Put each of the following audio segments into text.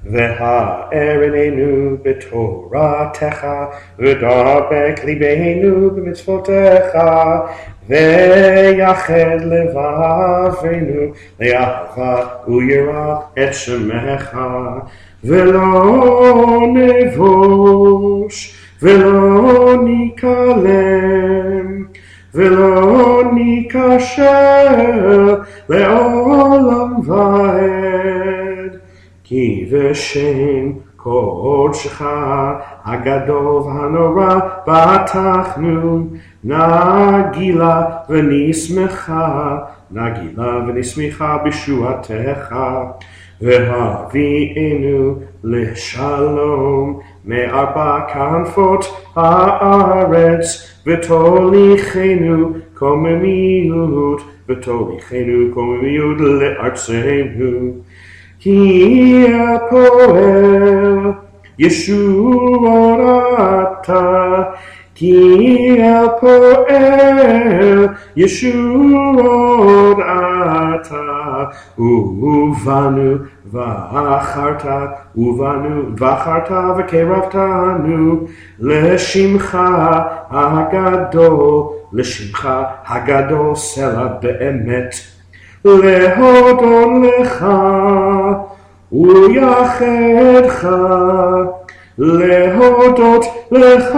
והאר עינינו בתורתך, ודבק ליבנו במצוותיך, ויחד לבבינו לאהבה ויראה את שמך, ולא נבוש ולא ניכלם ולא ניכשל לעולם ועד, כי בשם קודשך הגדול והנורא בטחנו, נגילה ונשמחה בישועתך, והביאנו לשלום מארבע כנפות הארץ, ותוליכנו קוממיות לארצנו. כי הפועל ישועות אתה, כי הפועל ישועות אתה, ובנו ובחרת וקרבתנו לשמך הגדול סלע באמת, להודות לך ולייחדך, להודות לך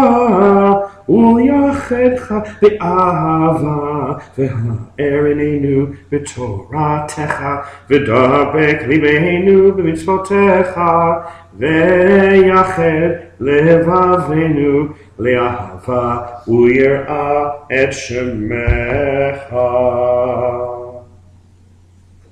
ולייחדך באהבה, והאר עינינו בתורתך, ודבק ליבנו במצוותיך, ויחד לבבינו לאהבה ויראה את שמך.